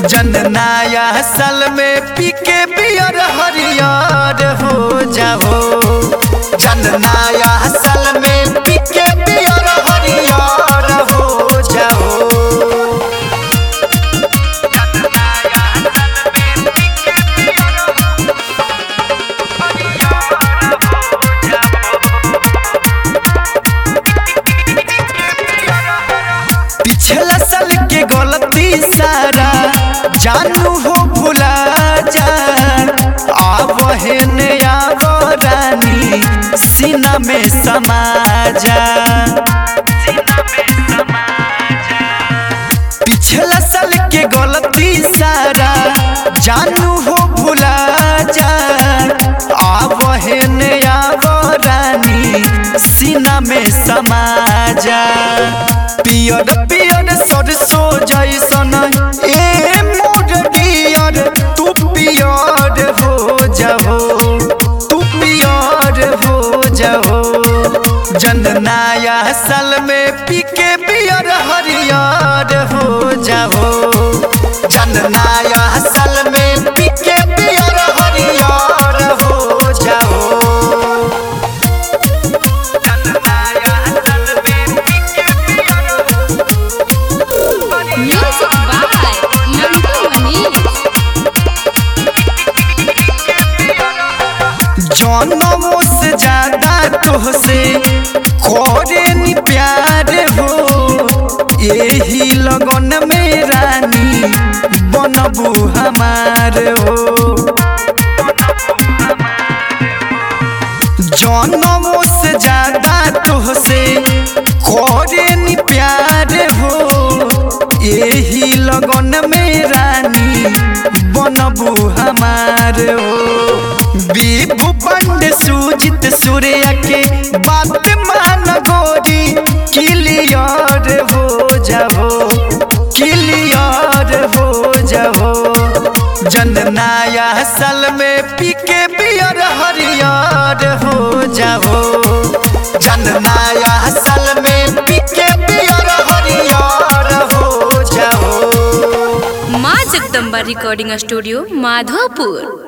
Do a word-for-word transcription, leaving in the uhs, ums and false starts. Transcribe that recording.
जननाया सल में पीके बियर हरियर हो जाओ। जननाया सल में पीके बियर हरियर हो जाओ। पिछला साल के गलती सारा जानू हो भुला जा। आवहन आवरानी सीना में समा जा। पिछला साल के गलती सारा जानू हो भुला जा। आवहन आवरानी सीना में समा जा। पियर पियर सरसों जैसन ए मोर डियर तू पियर हो जाओ। तू पियर हो जाओ। जननाया साल में पीके बियर हरियर हो जाओ। जननाया साल में पीके बियर हरियर हो जाओ। जनमों से ज्यादा तुहसे करेनी प्यार हो। यही लगन में रानी बनबू हमार हो। जनमों से ज्यादा तुहसे करेनी प्यार हो। यही लगन में रानी बनबू हमार हो। विभु पंडे सुजित सूर्या के बात मान गोरी क्लियर हो जाओ। क्लियर हो जाओ। जननाया साल में पीके बियर हरियर हो जाओ। जननाया साल में पीके बियर हरियर हो जाओ। माँ जगदम्बा रिकॉर्डिंग स्टूडियो माधोपुर।